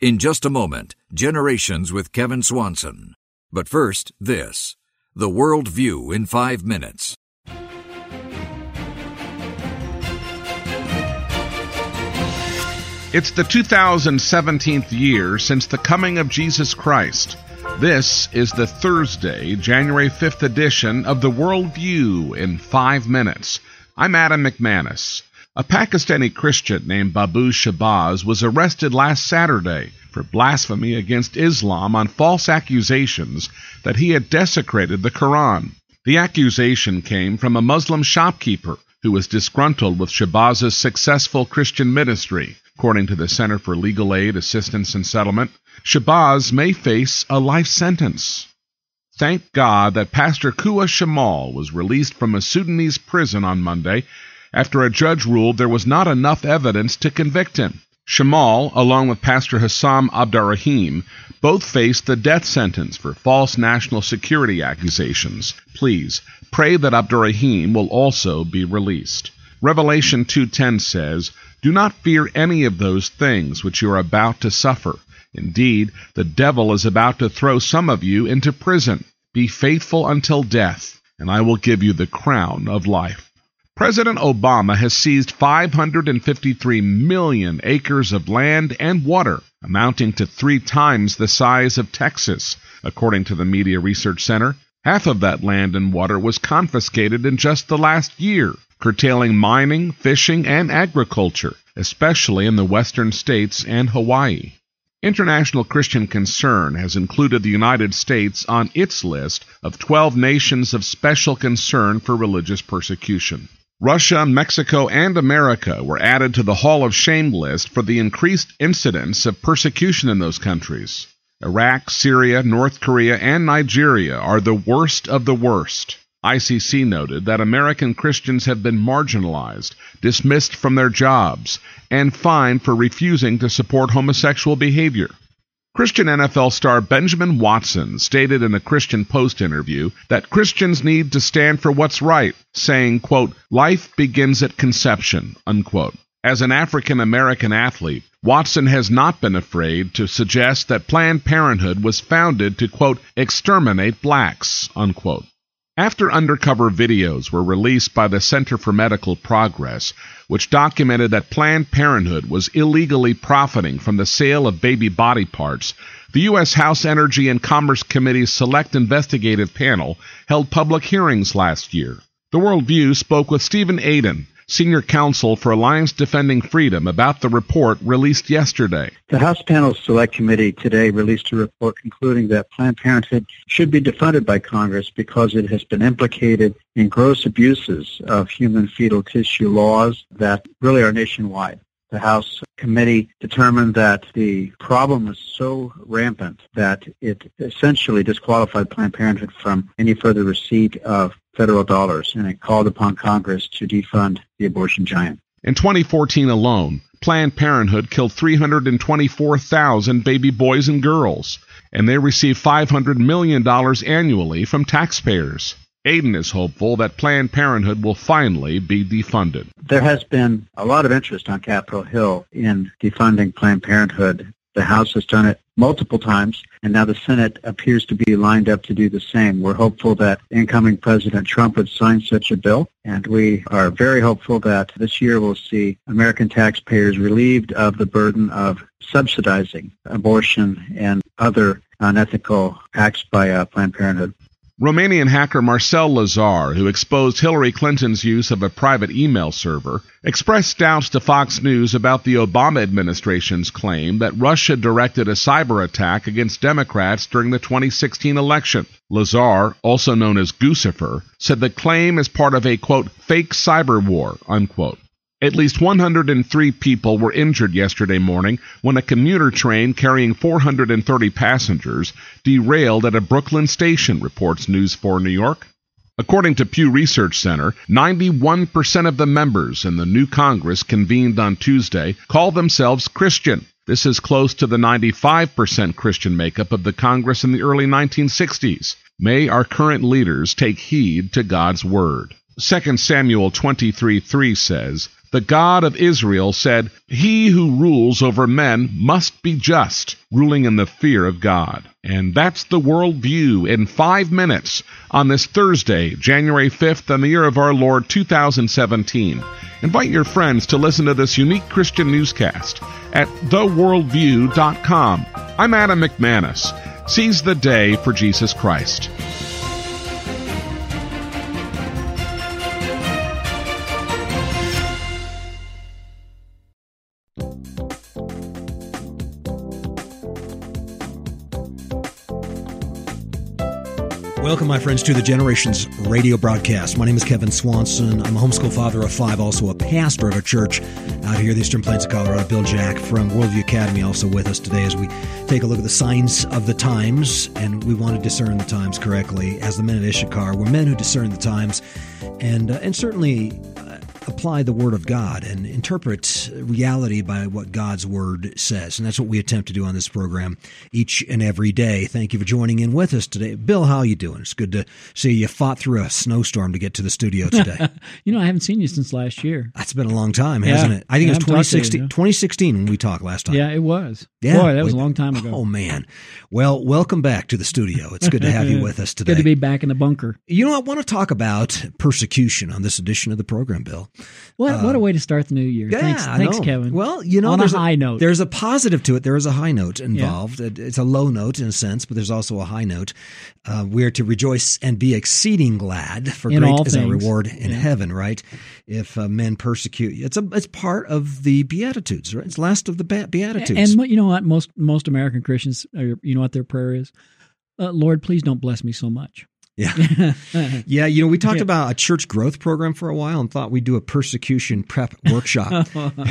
In just a moment, Generations with Kevin Swanson. But first, this. The World View in 5 minutes. It's the 2017th year since the coming of Jesus Christ. This is the Thursday, January 5th edition of the World View in 5 minutes. I'm Adam McManus. A Pakistani Christian named Babu Shahbaz was arrested last Saturday for blasphemy against Islam on false accusations that he had desecrated the Quran. The accusation came from a Muslim shopkeeper who was disgruntled with Shahbaz's successful Christian ministry. According to the Center for Legal Aid, Assistance and Settlement, Shahbaz may face a life sentence. Thank God that Pastor Kua Shamal was released from a Sudanese prison on Monday after a judge ruled there was not enough evidence to convict him. Shamal, along with Pastor Hassam Abdarrahim, both faced the death sentence for false national security accusations. Please pray that Abdarrahim will also be released. Revelation 2:10 says, "Do not fear any of those things which you are about to suffer. Indeed, the devil is about to throw some of you into prison. Be faithful until death, and I will give you the crown of life." President Obama has seized 553 million acres of land and water, amounting to 3 times the size of Texas, according to the Media Research Center. Half of that land and water was confiscated in just the last year, curtailing mining, fishing, and agriculture, especially in the western states and Hawaii. International Christian Concern has included the United States on its list of 12 nations of special concern for religious persecution. Russia, Mexico, and America were added to the Hall of Shame list for the increased incidence of persecution in those countries. Iraq, Syria, North Korea, and Nigeria are the worst of the worst. ICC noted that American Christians have been marginalized, dismissed from their jobs, and fined for refusing to support homosexual behavior. Christian NFL star Benjamin Watson stated in a Christian Post interview that Christians need to stand for what's right, saying, quote, "Life begins at conception," unquote. As an African-American athlete, Watson has not been afraid to suggest that Planned Parenthood was founded to, quote, "exterminate blacks," unquote. After undercover videos were released by the Center for Medical Progress, which documented that Planned Parenthood was illegally profiting from the sale of baby body parts, the U.S. House Energy and Commerce Committee's Select Investigative Panel held public hearings last year. The World View spoke with Stephen Aden, Senior Counsel for Alliance Defending Freedom, about the report released yesterday. The House Panel Select Committee today released a report concluding that Planned Parenthood should be defunded by Congress because it has been implicated in gross abuses of human fetal tissue laws that really are nationwide. The House Committee determined that the problem was so rampant that it essentially disqualified Planned Parenthood from any further receipt of federal dollars, and it called upon Congress to defund the abortion giant. In 2014 alone, Planned Parenthood killed 324,000 baby boys and girls, and they receive $500 million annually from taxpayers. Aden is hopeful that Planned Parenthood will finally be defunded. There has been a lot of interest on Capitol Hill in defunding Planned Parenthood. The House has done it multiple times, and now the Senate appears to be lined up to do the same. We're hopeful that incoming President Trump would sign such a bill, and we are very hopeful that this year we'll see American taxpayers relieved of the burden of subsidizing abortion and other unethical acts by Planned Parenthood. Romanian hacker Marcel Lazar, who exposed Hillary Clinton's use of a private email server, expressed doubts to Fox News about the Obama administration's claim that Russia directed a cyber attack against Democrats during the 2016 election. Lazar, also known as Guccifer, said the claim is part of a, quote, "fake cyber war," unquote. At least 103 people were injured yesterday morning when a commuter train carrying 430 passengers derailed at a Brooklyn station, reports News 4 New York. According to Pew Research Center, 91% of the members in the new Congress convened on Tuesday call themselves Christian. This is close to the 95% Christian makeup of the Congress in the early 1960s. May our current leaders take heed to God's word. 2 Samuel 23:3 says, "The God of Israel said, 'He who rules over men must be just, ruling in the fear of God.'" And that's the worldview in 5 minutes on this Thursday, January 5th, in the year of our Lord 2017. Invite your friends to listen to this unique Christian newscast at theworldview.com. I'm Adam McManus. Seize the day for Jesus Christ. Welcome, my friends, to the Generations radio broadcast. My name is Kevin Swanson. I'm a homeschool father of 5, also a pastor of a church out here in the Eastern Plains of Colorado. Bill Jack from Worldview Academy also with us today as we take a look at the signs of the times, and we want to discern the times correctly. As the men at Issachar, we're men who discern the times and certainly apply the Word of God and interpret reality by what God's Word says. And that's what we attempt to do on this program each and every day. Thank you for joining in with us today. Bill, how are you doing? It's good to see you fought through a snowstorm to get to the studio today. I haven't seen you since last year. That's been a long time, hasn't it? I think it was 2016 when we talked last time. Yeah, it was. Yeah, boy, that was a long time ago. Oh, man. Well, welcome back to the studio. It's good to have you with us today. Good to be back in the bunker. I want to talk about persecution on this edition of the program, Bill. What a way to start the new year. Yeah, Thanks, Kevin. Well, on a high note. There's a positive to it. There is a high note involved. Yeah. It's a low note in a sense, but there's also a high note. We are to rejoice and be exceeding glad, for in great is our reward in heaven, right? If men persecute you. It's part of the Beatitudes, right? It's last of the Beatitudes. And you know what? Most American Christians, you know what their prayer is? Lord, please don't bless me so much. Yeah. Yeah. We talked about a church growth program for a while and thought we'd do a persecution prep workshop,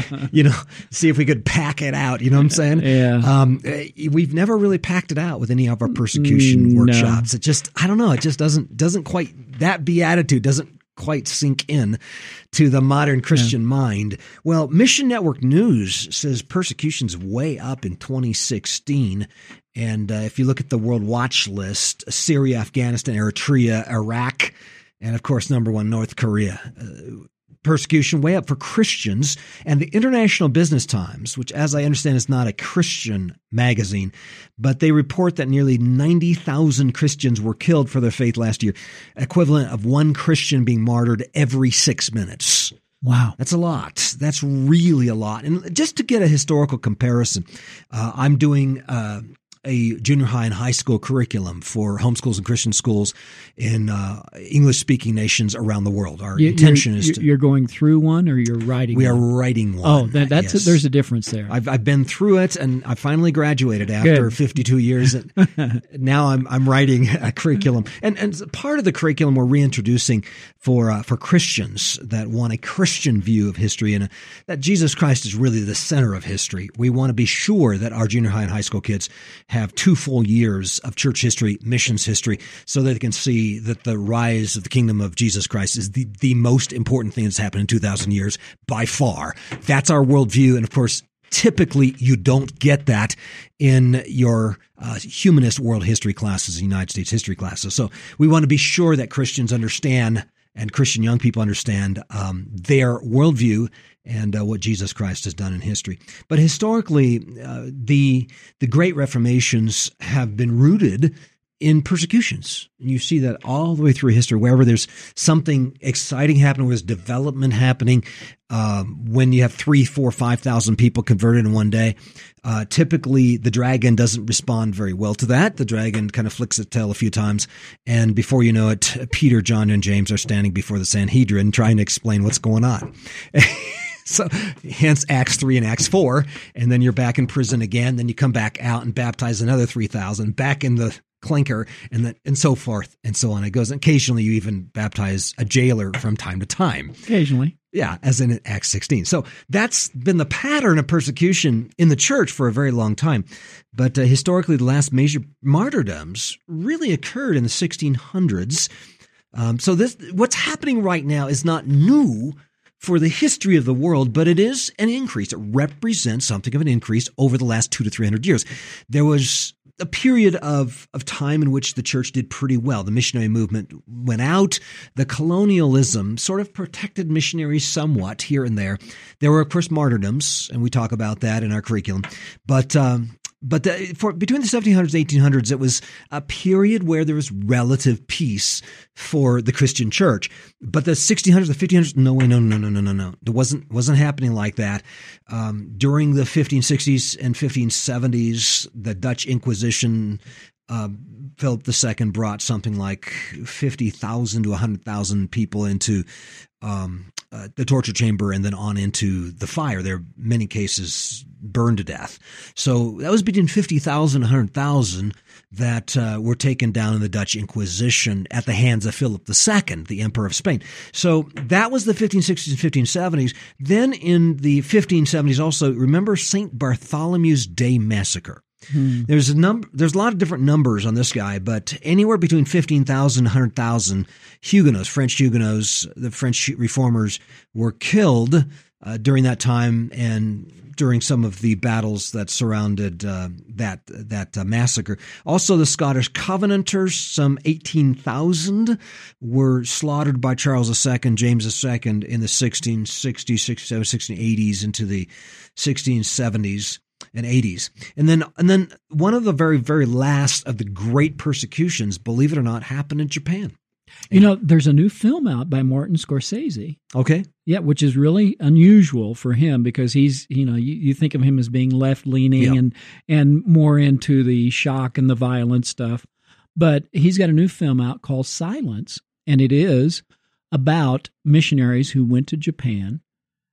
see if we could pack it out. You know what I'm saying? Yeah. We've never really packed it out with any of our persecution workshops. It just, I don't know. It just doesn't quite, that beatitude doesn't quite sink in to the modern Christian mind. Well, Mission Network News says persecution's way up in 2016. And if you look at the World Watch list, Syria, Afghanistan, Eritrea, Iraq, and of course, number 1, North Korea. Persecution way up for Christians. And the International Business Times, which as I understand is not a Christian magazine, but they report that nearly 90,000 Christians were killed for their faith last year, equivalent of 1 Christian being martyred every 6 minutes. Wow. That's a lot. That's really a lot. And just to get a historical comparison, I'm doing a junior high and high school curriculum for homeschools and Christian schools in English-speaking nations around the world. Our intention is to... You're going through one or you're writing one? We are writing one. Oh, that's yes. There's a difference there. I've been through it, and I finally graduated after 52 years. Now I'm writing a curriculum. And part of the curriculum we're reintroducing for Christians that want a Christian view of history and that Jesus Christ is really the center of history. We want to be sure that our junior high and high school kids have 2 full years of church history, missions history, so that they can see that the rise of the kingdom of Jesus Christ is the most important thing that's happened in 2,000 years by far. That's our worldview. And of course, typically you don't get that in your humanist world history classes, United States history classes. So we want to be sure that Christians understand and Christian young people understand their worldview and what Jesus Christ has done in history. But historically, the Great Reformations have been rooted in persecutions. And you see that all the way through history, wherever there's something exciting happening, where there's development happening, when you have 3,000, 4,000, 5,000 people converted in one day, typically the dragon doesn't respond very well to that. The dragon kind of flicks its tail a few times, and before you know it, Peter, John, and James are standing before the Sanhedrin trying to explain what's going on. So hence Acts 3 and Acts 4, and then you're back in prison again. Then you come back out and baptize another 3,000, back in the clinker, and so forth and so on. It goes. Occasionally, you even baptize a jailer from time to time. Occasionally. Yeah, as in Acts 16. So that's been the pattern of persecution in the church for a very long time. But historically, the last major martyrdoms really occurred in the 1600s. So what's happening right now is not new for the history of the world, but it is an increase. It represents something of an increase over the last 200 to 300 years. There was a period of time in which the church did pretty well. The missionary movement went out. The colonialism sort of protected missionaries somewhat here and there. There were, of course, martyrdoms, and we talk about that in our curriculum. But between the 1700s and 1800s, it was a period where there was relative peace for the Christian church. But the 1600s, the 1500s, no. It wasn't happening like that. During the 1560s and 1570s, the Dutch Inquisition, Philip II brought something like 50,000 to 100,000 people into the torture chamber and then on into the fire. There are many cases burned to death. So that was between 50,000 and 100,000 that were taken down in the Dutch Inquisition at the hands of Philip II, the Emperor of Spain. So that was the 1560s and 1570s. Then in the 1570s also, remember St. Bartholomew's Day Massacre. There's a lot of different numbers on this guy, but anywhere between 15,000 and 100,000 Huguenots, French Huguenots, the French reformers were killed during that time and during some of the battles that surrounded that massacre. Also, the Scottish Covenanters, some 18,000, were slaughtered by Charles II, James II in the 1660s, 1670s, 1680s into the 1670s. And 80s. And then one of the very, very last of the great persecutions, believe it or not, happened in Japan. There's a new film out by Martin Scorsese. Okay. Yeah, which is really unusual for him because he's, you think of him as being left-leaning and more into the shock and the violent stuff. But he's got a new film out called Silence, and it is about missionaries who went to Japan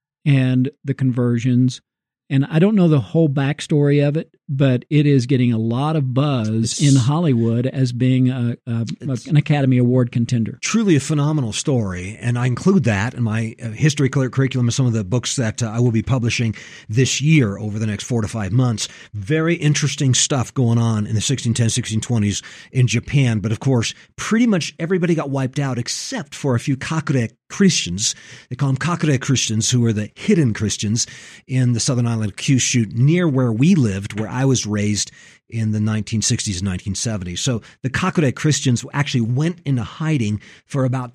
and the conversions. And I don't know the whole backstory of it, but it is getting a lot of buzz in Hollywood as being an Academy Award contender. Truly a phenomenal story, and I include that in my history curriculum and some of the books that I will be publishing this year over the next 4 to 5 months. Very interesting stuff going on in the 1610s, 1620s in Japan. But of course, pretty much everybody got wiped out except for a few Kakure Christians. They call them Kakure Christians, who are the hidden Christians in the southern island of Kyushu, near where we lived, where I was raised in the 1960s and 1970s. So the Kakure Christians actually went into hiding for about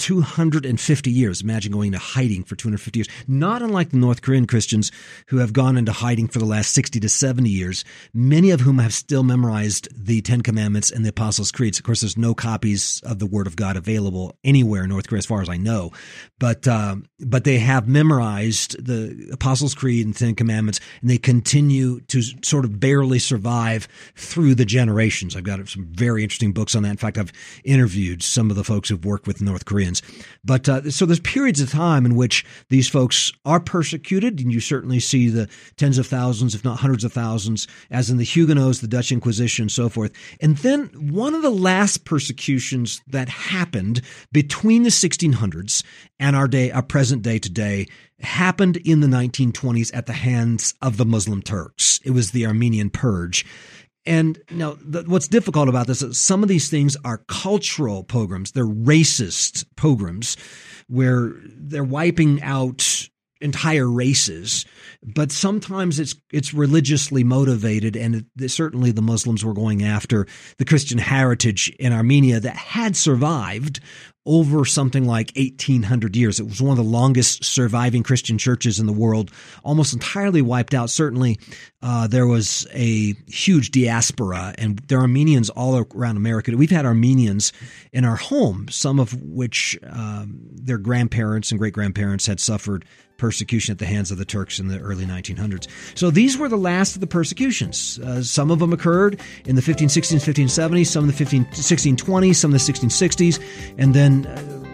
250 years. Imagine going into hiding for 250 years. Not unlike the North Korean Christians who have gone into hiding for the last 60 to 70 years, many of whom have still memorized the Ten Commandments and the Apostles' Creeds. Of course, there's no copies of the Word of God available anywhere in North Korea as far as I know. But they have memorized the Apostles' Creed and Ten Commandments, and they continue to sort of barely survive through the generations. I've got some very interesting books on that. In fact, I've interviewed some of the folks who've worked with North Koreans. But so there's periods of time in which these folks are persecuted, and you certainly see the tens of thousands, if not hundreds of thousands, as in the Huguenots, the Dutch Inquisition, and so forth. And then one of the last persecutions that happened between the 1600s and our present day today happened in the 1920s at the hands of the Muslim Turks. It was the Armenian Purge. And now, what's difficult about this is some of these things are cultural pogroms. They're racist pogroms where they're wiping out entire races. But sometimes it's religiously motivated, and certainly the Muslims were going after the Christian heritage in Armenia that had survived over something like 1,800 years. It was one of the longest surviving Christian churches in the world, almost entirely wiped out. Certainly, there was a huge diaspora, and there are Armenians all around America. We've had Armenians in our home, some of which their grandparents and great-grandparents had suffered persecution at the hands of the Turks in the early 1900s. So these were the last of the persecutions. Some of them occurred in the 1560s, 1570s, some in the 1620s, some in the 1660s, and then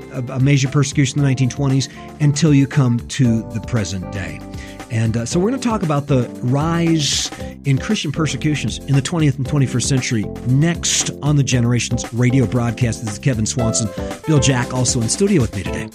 a major persecution in the 1920s until you come to the present day. And so we're going to talk about the rise in Christian persecutions in the 20th and 21st century next on the Generations radio broadcast. This is Kevin Swanson. Bill Jack also in studio with me today.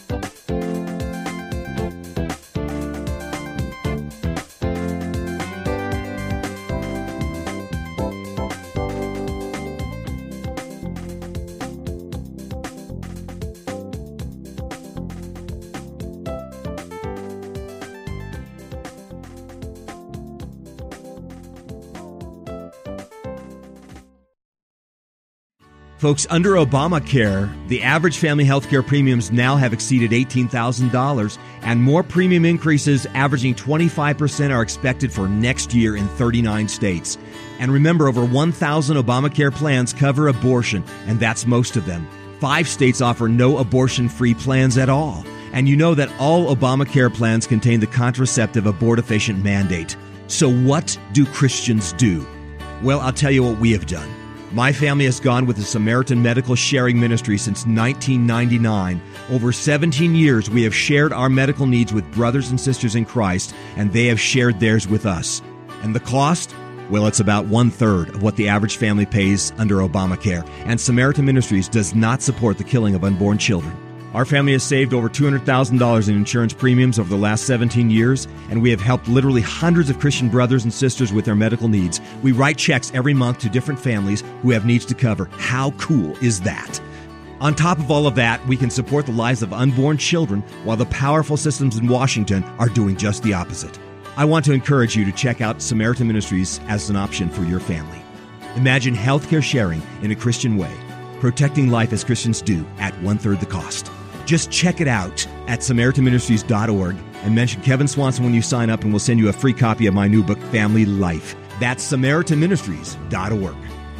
Folks, under Obamacare, the average family health care premiums now have exceeded $18,000, and more premium increases averaging 25% are expected for next year in 39 states. And remember, over 1,000 Obamacare plans cover abortion, and that's most of them. 5 states offer no abortion-free plans at all. And you know that all Obamacare plans contain the contraceptive abortifacient mandate. So what do Christians do? Well, I'll tell you what we have done. My family has gone with the Samaritan Medical Sharing Ministry since 1999. Over 17 years, we have shared our medical needs with brothers and sisters in Christ, and they have shared theirs with us. And the cost? Well, it's about 1/3 of what the average family pays under Obamacare. And Samaritan Ministries does not support the killing of unborn children. Our family has saved over $200,000 in insurance premiums over the last 17 years, and we have helped literally hundreds of Christian brothers and sisters with their medical needs. We write checks every month to different families who have needs to cover. How cool is that? On top of all of that, we can support the lives of unborn children while the powerful systems in Washington are doing just the opposite. I want to encourage you to check out Samaritan Ministries as an option for your family. Imagine healthcare sharing in a Christian way, protecting life as Christians do at 1/3 the cost. Just check it out at SamaritanMinistries.org and mention Kevin Swanson when you sign up, and we'll send you a free copy of my new book, Family Life. That's SamaritanMinistries.org.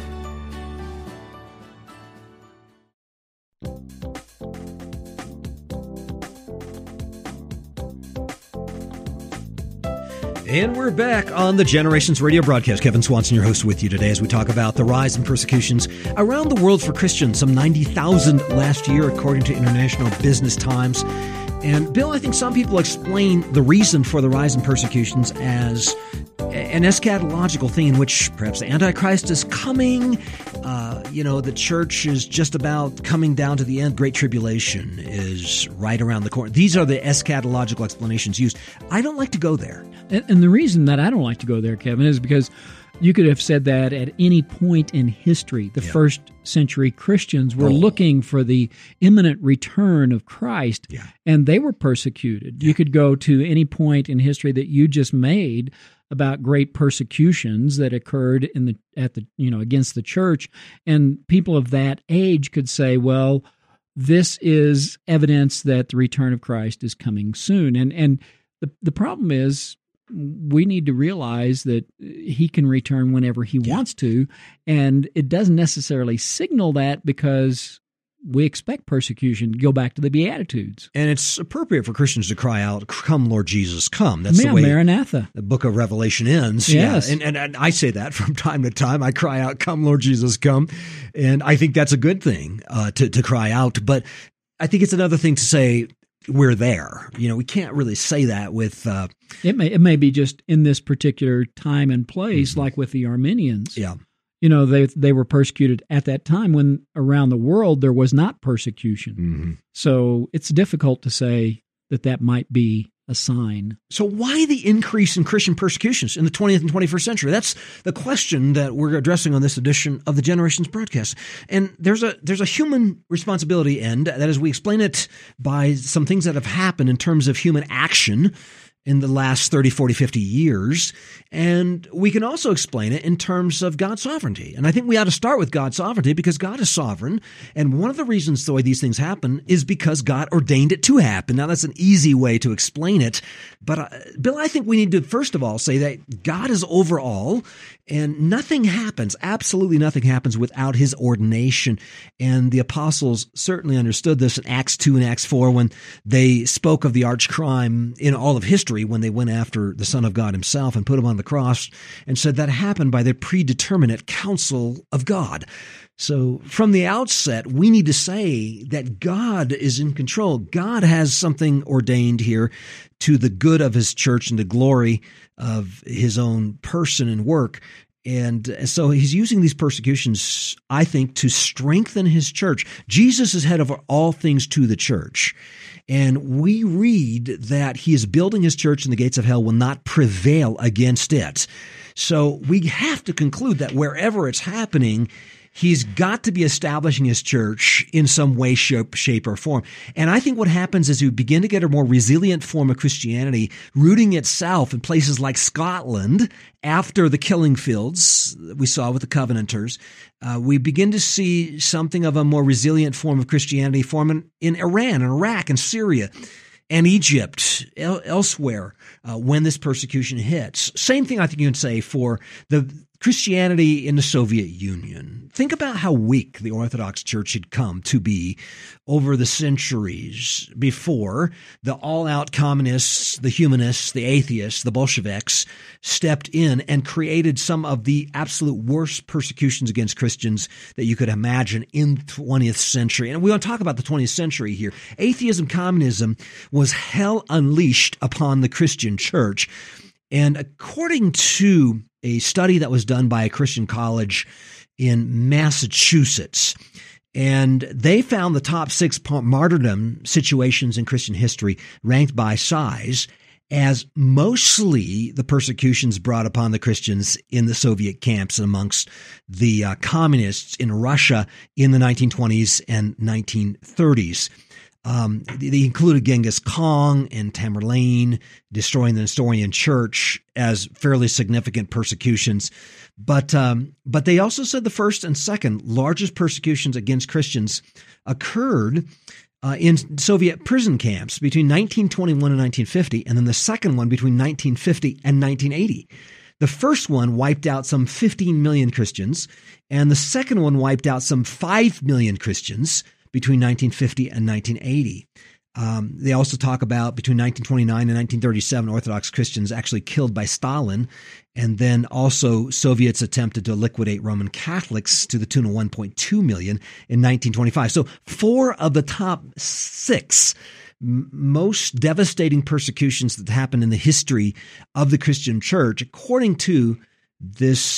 And we're back on the Generations Radio broadcast. Kevin Swanson, your host, with you today as we talk about the rise in persecutions around the world for Christians. Some 90,000 last year, according to International Business Times. And Bill, I think some people explain the reason for the rise in persecutions as an eschatological thing in which perhaps the Antichrist is coming. The church is just about coming down to the end. Great tribulation is right around the corner. These are the eschatological explanations used. I don't like to go there. And the reason that I don't like to go there, Kevin, is because you could have said that at any point in history. The first century Christians were looking for the imminent return of Christ, and they were persecuted. You could go to any point in history that you just made about great persecutions that occurred against the church, and people of that age could say, well, this is evidence that the return of Christ is coming soon. And the problem is, we need to realize that he can return whenever he wants to, and it doesn't necessarily signal that because we expect persecution. Go back to the Beatitudes. And it's appropriate for Christians to cry out, "Come, Lord Jesus, come." That's the way Maranatha. The book of Revelation ends. Yes. Yeah. And I say that from time to time. I cry out, "Come, Lord Jesus, come." And I think that's a good thing to cry out. But I think it's another thing to say, we're there. We can't really say that with... It may be just in this particular time and place, like with the Armenians. Yeah. They were persecuted at that time when around the world there was not persecution. Mm-hmm. So it's difficult to say that might be a sign. So why the increase in Christian persecutions in the 20th and 21st century? That's the question that we're addressing on this edition of the Generations broadcast. And there's a human responsibility end. That is, we explain it by some things that have happened in terms of human action in the last 30, 40, 50 years. And we can also explain it in terms of God's sovereignty. And I think we ought to start with God's sovereignty because God is sovereign. And one of the reasons the way these things happen is because God ordained it to happen. Now, that's an easy way to explain it. But Bill, I think we need to first of all say that God is over all, and nothing happens, absolutely nothing happens without his ordination. And the apostles certainly understood this in Acts 2 and Acts 4 when they spoke of the arch crime in all of history when they went after the Son of God himself and put him on the cross and said that happened by the predeterminate counsel of God. So from the outset, we need to say that God is in control. God has something ordained here to the good of his church and the glory of his own person and work. And so he's using these persecutions, I think, to strengthen his church. Jesus is head of all things to the church. And we read that he is building his church and the gates of hell will not prevail against it. So we have to conclude that wherever it's happening, he's got to be establishing his church in some way, shape, or form. And I think what happens is we begin to get a more resilient form of Christianity rooting itself in places like Scotland after the killing fields we saw with the Covenanters. We begin to see something of a more resilient form of Christianity forming in Iran and Iraq and Syria and Egypt, elsewhere, when this persecution hits. Same thing I think you can say for the Christianity in the Soviet Union. Think about how weak the Orthodox Church had come to be over the centuries before the all-out communists, the humanists, the atheists, the Bolsheviks stepped in and created some of the absolute worst persecutions against Christians that you could imagine in the 20th century. And we want to talk about the 20th century here. Atheism, communism was hell unleashed upon the Christian church. And according to a study that was done by a Christian college in Massachusetts, and they found the top 6 martyrdom situations in Christian history ranked by size as mostly the persecutions brought upon the Christians in the Soviet camps and amongst the communists in Russia in the 1920s and 1930s. They included Genghis Khan and Tamerlane, destroying the Nestorian Church as fairly significant persecutions. But they also said the first and second largest persecutions against Christians occurred in Soviet prison camps between 1921 and 1950, and then the second one between 1950 and 1980. The first one wiped out some 15 million Christians, and the second one wiped out some 5 million Christians between 1950 and 1980. They also talk about between 1929 and 1937, Orthodox Christians actually killed by Stalin. And then also Soviets attempted to liquidate Roman Catholics to the tune of 1.2 million in 1925. So 4 of the top 6 most devastating persecutions that happened in the history of the Christian church, according to this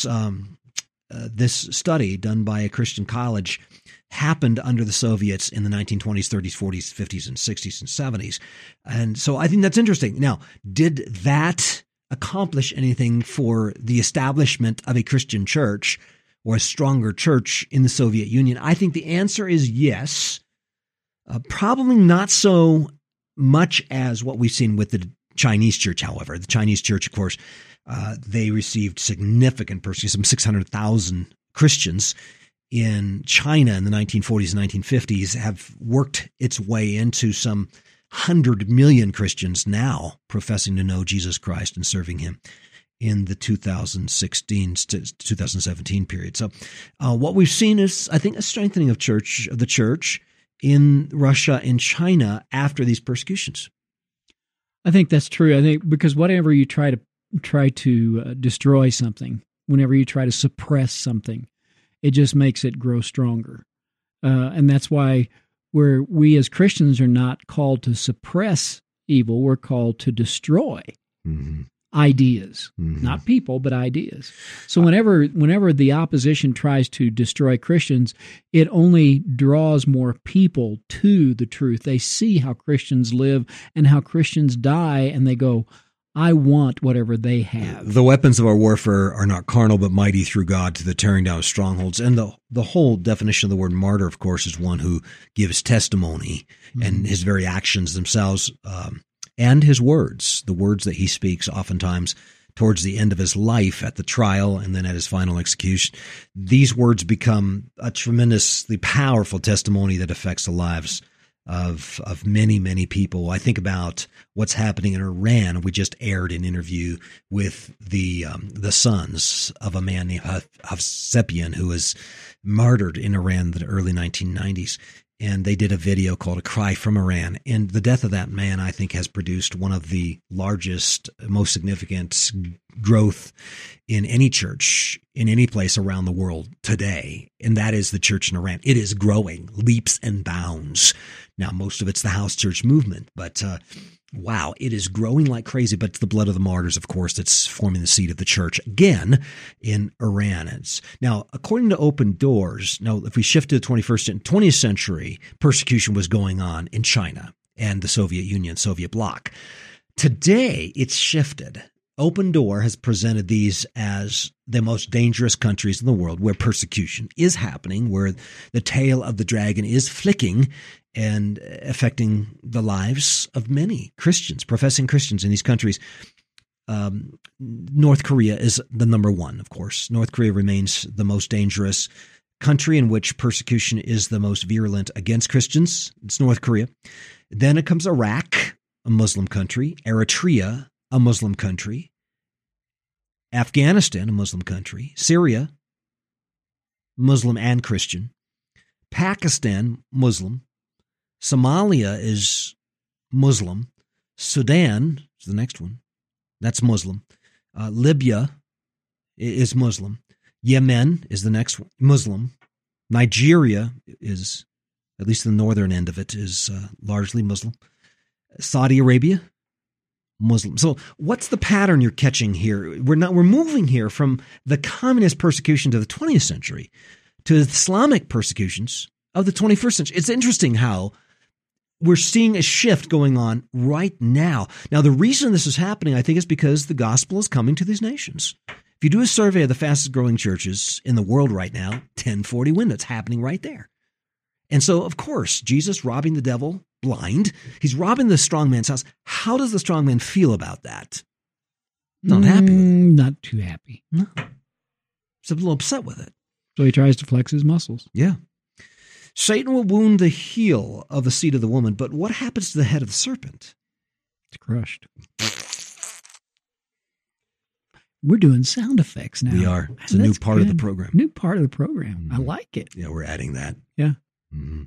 study done by a Christian college, happened under the Soviets in the 1920s, 30s, 40s, 50s, and 60s and 70s. And so I think that's interesting. Now, did that accomplish anything for the establishment of a Christian church or a stronger church in the Soviet Union? I think the answer is yes. Probably not so much as what we've seen with the Chinese church, however. The Chinese church, of course, they received significant persecution, some 600,000 Christians in China in the 1940s and 1950s have worked its way into some 100 million Christians now professing to know Jesus Christ and serving him in the 2016 to 2017 period. So what we've seen is, I think, a strengthening of the church in Russia and China after these persecutions. I think that's true. I think because whatever you try to destroy something, whenever you try to suppress something, it just makes it grow stronger. And that's why we as Christians are not called to suppress evil. We're called to destroy ideas, not people, but ideas. So whenever the opposition tries to destroy Christians, it only draws more people to the truth. They see how Christians live and how Christians die, and they go, I want whatever they have. The weapons of our warfare are not carnal, but mighty through God to the tearing down of strongholds. And the whole definition of the word martyr, of course, is one who gives testimony, and his very actions themselves and his words, the words that he speaks oftentimes towards the end of his life at the trial and then at his final execution. These words become a tremendously powerful testimony that affects the lives of many, many people. I think about what's happening in Iran. We just aired an interview with the sons of a man named Havsepian who was martyred in Iran in the early 1990s. And they did a video called A Cry from Iran. And the death of that man, I think, has produced one of the largest, most significant growth in any church, in any place around the world today. And that is the church in Iran. It is growing leaps and bounds. Now, most of it's the house church movement, but wow, it is growing like crazy. But it's the blood of the martyrs, of course, that's forming the seed of the church again in Iran. Now, according to Open Doors, now if we shift to the 21st and 20th century, persecution was going on in China and the Soviet Union, Soviet bloc. Today, it's shifted. Open Door has presented these as the most dangerous countries in the world where persecution is happening, where the tail of the dragon is flicking and affecting the lives of many Christians, professing Christians in these countries. North Korea is the number one, of course. North Korea remains the most dangerous country in which persecution is the most virulent against Christians. It's North Korea. Then it comes Iraq, a Muslim country, Eritrea, a Muslim country, Afghanistan, a Muslim country, Syria, Muslim and Christian, Pakistan, Muslim, Somalia is Muslim, Sudan is the next one, that's Muslim, Libya is Muslim, Yemen is the next one, Muslim, Nigeria is, at least the northern end of it, is largely Muslim, Saudi Arabia, Muslim. So what's the pattern you're catching here? We're moving here from the communist persecution to the 20th century to Islamic persecutions of the 21st century. It's interesting how we're seeing a shift going on right now. Now, the reason this is happening, I think, is because the gospel is coming to these nations. If you do a survey of the fastest growing churches in the world right now, 1040 Window, it's happening right there. And so, of course, Jesus robbing the devil blind. He's robbing the strong man's house. How does the strong man feel about that? Not happy with it. Not too happy. No. He's a little upset with it. So he tries to flex his muscles. Yeah. Satan will wound the heel of the seed of the woman, but what happens to the head of the serpent? It's crushed. We're doing sound effects now. We are. It's a new part of the program. New part of the program. I like it. Yeah, we're adding that. Yeah. Mm-hmm.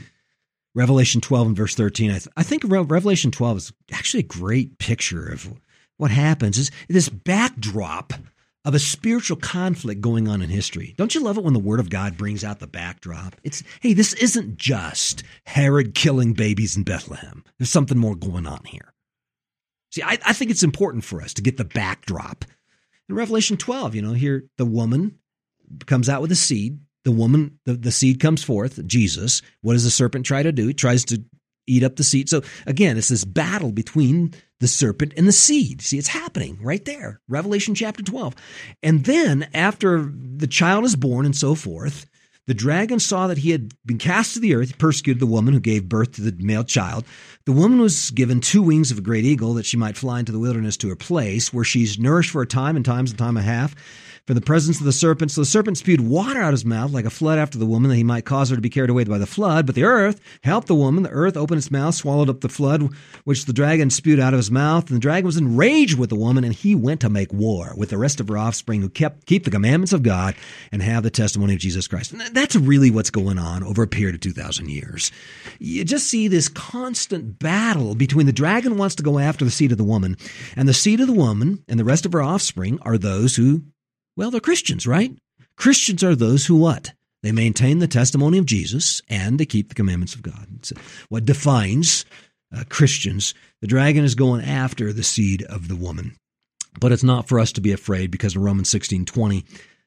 Revelation 12 and verse 13. I think Revelation 12 is actually a great picture of what happens. Is this backdrop of a spiritual conflict going on in history. Don't you love it when the Word of God brings out the backdrop? It's, hey, this isn't just Herod killing babies in Bethlehem. There's something more going on here. See, I think it's important for us to get the backdrop. In Revelation 12, here the woman comes out with a seed. The woman, the seed comes forth, Jesus. What does the serpent try to do? He tries to eat up the seed. So again, it's this battle between the serpent and the seed. See, it's happening right there. Revelation chapter 12. And then after the child is born and so forth, the dragon saw that he had been cast to the earth. He persecuted the woman who gave birth to the male child. The woman was given 2 wings of a great eagle that she might fly into the wilderness to her place, where she's nourished for a time and a time and a half from the presence of the serpent. So the serpent spewed water out of his mouth like a flood after the woman, that he might cause her to be carried away by the flood. But the earth helped the woman. The earth opened its mouth, swallowed up the flood, which the dragon spewed out of his mouth. And the dragon was enraged with the woman, and he went to make war with the rest of her offspring who keep the commandments of God and have the testimony of Jesus Christ. And that's really what's going on over a period of 2,000 years. You just see this constant battle between the dragon who wants to go after the seed of the woman, and the seed of the woman and the rest of her offspring are those who, well, they're Christians, right? Christians are those who what? They maintain the testimony of Jesus and they keep the commandments of God. It's what defines Christians. The dragon is going after the seed of the woman. But it's not for us to be afraid, because in Romans 16:20,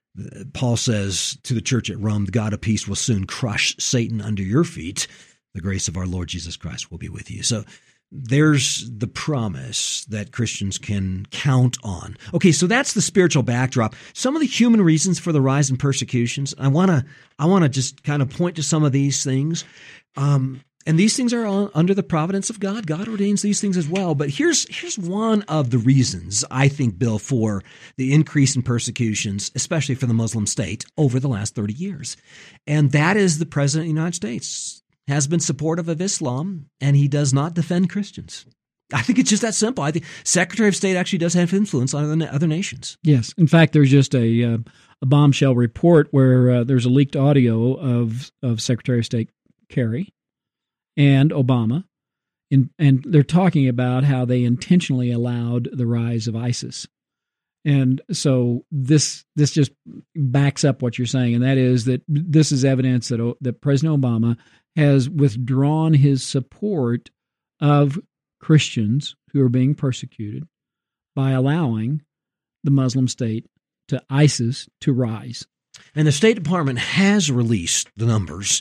Paul says to the church at Rome, the God of peace will soon crush Satan under your feet. The grace of our Lord Jesus Christ will be with you. So there's the promise that Christians can count on. Okay, so that's the spiritual backdrop. Some of the human reasons for the rise in persecutions. I want to just kind of point to some of these things. And these things are all under the providence of God. God ordains these things as well. But here's one of the reasons, I think, Bill, for the increase in persecutions, especially for the Muslim state, over the last 30 years. And that is the President of the United States has been supportive of Islam, and he does not defend Christians. I think it's just that simple. I think Secretary of State actually does have influence on other nations. Yes. In fact, there's just a bombshell report where there's a leaked audio of Secretary of State Kerry and Obama, and they're talking about how they intentionally allowed the rise of ISIS. And so this just backs up what you're saying, and that is that this is evidence that President Obama has withdrawn his support of Christians who are being persecuted by allowing the Muslim state to ISIS to rise. And the State Department has released the numbers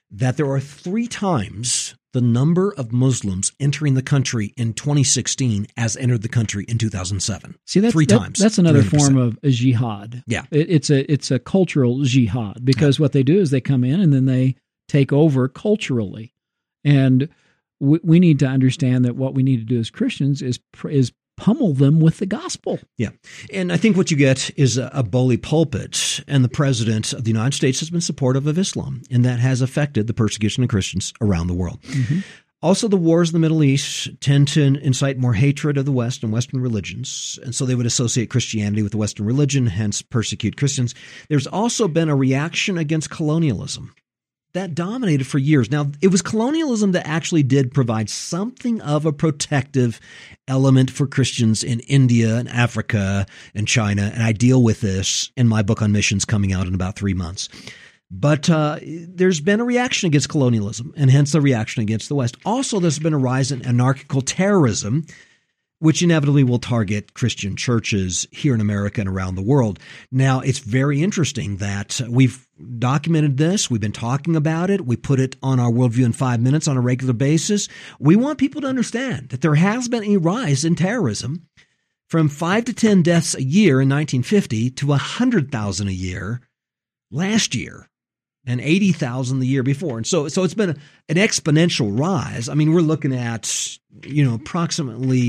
that there are 3 times the number of Muslims entering the country in 2016 as entered the country in 2007. See, that's 3 times. That's another 300%. form of a jihad. Yeah. It's a cultural jihad, because what they do is they come in and then they take over culturally. And we need to understand that what we need to do as Christians is pummel them with the gospel. Yeah. And I think what you get is a bully pulpit, and the president of the United States has been supportive of Islam, and that has affected the persecution of Christians around the world. Mm-hmm. Also, the wars in the Middle East tend to incite more hatred of the West and Western religions, and so they would associate Christianity with the Western religion, hence persecute Christians. There's also been a reaction against colonialism that dominated for years. Now, it was colonialism that actually did provide something of a protective element for Christians in India and Africa and China, and I deal with this in my book on missions coming out in about 3 months. But there's been a reaction against colonialism, and hence a reaction against the West. Also, there's been a rise in anarchical terrorism, which inevitably will target Christian churches here in America and around the world. Now, it's very interesting that we've documented this. We've been talking about it. We put it on our Worldview in 5 minutes on a regular basis. We want people to understand that there has been a rise in terrorism from 5 to 10 deaths a year in 1950 to 100,000 a year last year, and 80,000 the year before. And so it's been an exponential rise. I mean, we're looking at, approximately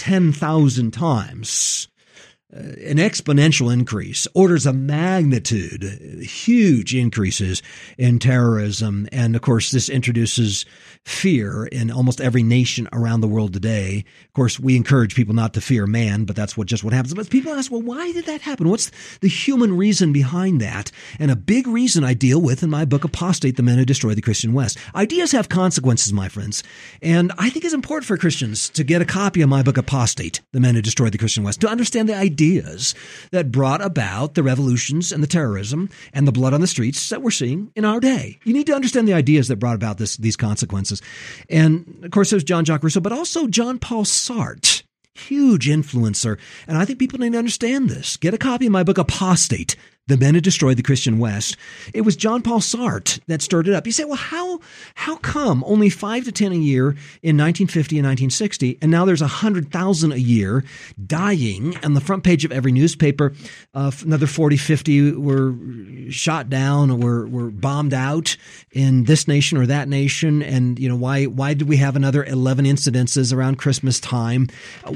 10,000 times, an exponential increase, orders of magnitude, huge increases in terrorism. And of course, this introduces fear in almost every nation around the world today. Of course, we encourage people not to fear man, but that's just what happens. But people ask, well, why did that happen? What's the human reason behind that? And a big reason I deal with in my book, Apostate, The Men Who Destroyed the Christian West. Ideas have consequences, my friends. And I think it's important for Christians to get a copy of my book, Apostate, The Men Who Destroyed the Christian West, to understand the ideas that brought about the revolutions and the terrorism and the blood on the streets that we're seeing in our day. You need to understand the ideas that brought about these consequences. And of course, there's Jean Jacques Rousseau, but also John Paul Sartre, huge influencer. And I think people need to understand this. Get a copy of my book, Apostate, The Men Who Destroyed the Christian West. It was John Paul Sartre that stirred it up. You say, well, how come only 5 to 10 a year in 1950 and 1960, and now there's 100,000 a year dying on the front page of every newspaper? Another 40, 50 were shot down or were bombed out in this nation or that nation. And, why did we have another 11 incidences around Christmas time?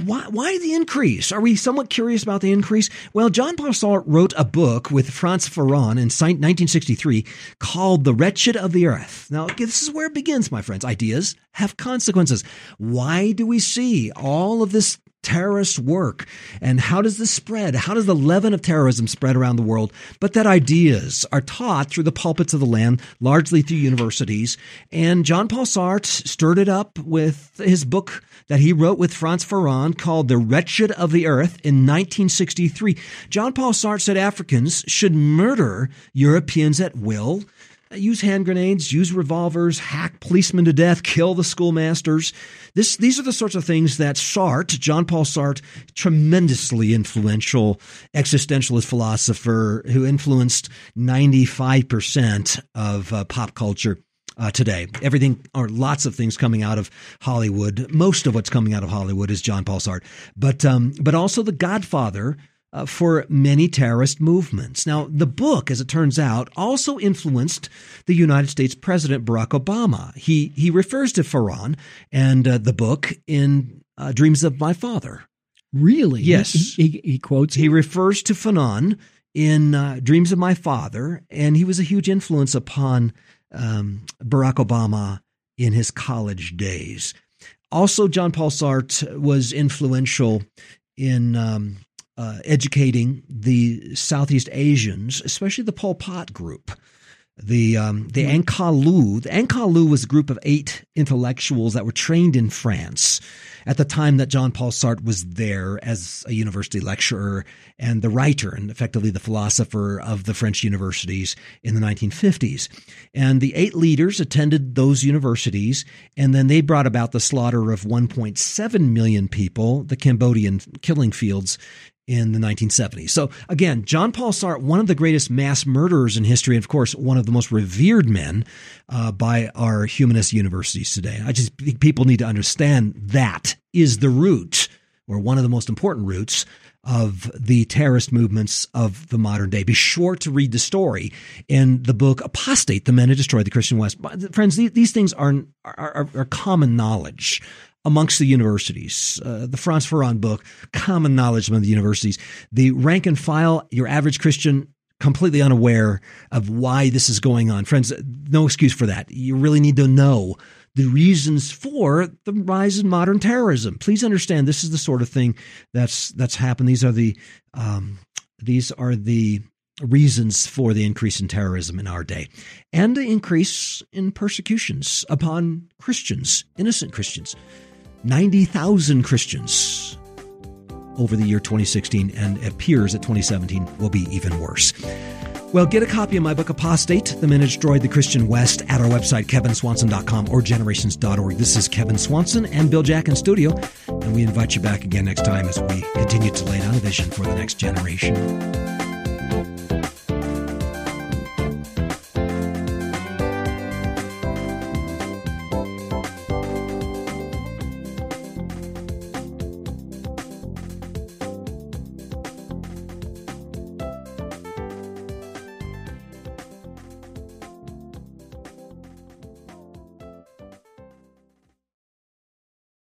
Why the increase? Are we somewhat curious about the increase? Well, John Paul Sartre wrote a book with Frantz Fanon in 1963 called The Wretched of the Earth. Now, this is where it begins, my friends. Ideas have consequences. Why do we see all of this terrorist work? And how does this spread? How does the leaven of terrorism spread around the world? But that ideas are taught through the pulpits of the land, largely through universities. And John Paul Sartre stirred it up with his book that he wrote with Frantz Fanon called The Wretched of the Earth in 1963. John Paul Sartre said Africans should murder Europeans at will, use hand grenades, use revolvers, hack policemen to death, kill the schoolmasters. These are the sorts of things that John Paul Sartre, tremendously influential existentialist philosopher who influenced 95% of pop culture today. Everything, or lots of things coming out of Hollywood. Most of what's coming out of Hollywood is John Paul Sartre, but also the godfather for many terrorist movements. Now, the book, as it turns out, also influenced the United States President Barack Obama. He refers to Fanon and the book in Dreams of My Father. Really? Yes. He quotes him? He refers to Fanon in Dreams of My Father, and he was a huge influence upon Barack Obama in his college days. Also, John Paul Sartre was influential in educating the Southeast Asians, especially the Pol Pot group. The Ankalu. The Ankalu was a group of 8 intellectuals that were trained in France at the time that John Paul Sartre was there as a university lecturer and the writer and effectively the philosopher of the French universities in the 1950s. And the 8 leaders attended those universities, and then they brought about the slaughter of 1.7 million people, the Cambodian killing fields in the 1970s. So again, John Paul Sartre, one of the greatest mass murderers in history, and of course, one of the most revered men by our humanist universities today. I just think people need to understand that is the root, or one of the most important roots, of the terrorist movements of the modern day. Be sure to read the story in the book Apostate, The Men Who Destroyed the Christian West. Friends, these things are common knowledge amongst the universities. The Franz Fanon book, common knowledge among the universities. The rank and file, your average Christian, completely unaware of why this is going on. Friends, no excuse for that. You really need to know the reasons for the rise in modern terrorism. Please understand, this is the sort of thing that's happened. These are the reasons for the increase in terrorism in our day, and the increase in persecutions upon Christians, innocent Christians. 90,000 Christians over the year 2016, and it appears that 2017 will be even worse. Well, get a copy of my book, Apostate, The Men Who Destroyed the Christian West, at our website, kevinswanson.com or generations.org. This is Kevin Swanson and Bill Jack in studio, and we invite you back again next time as we continue to lay down a vision for the next generation.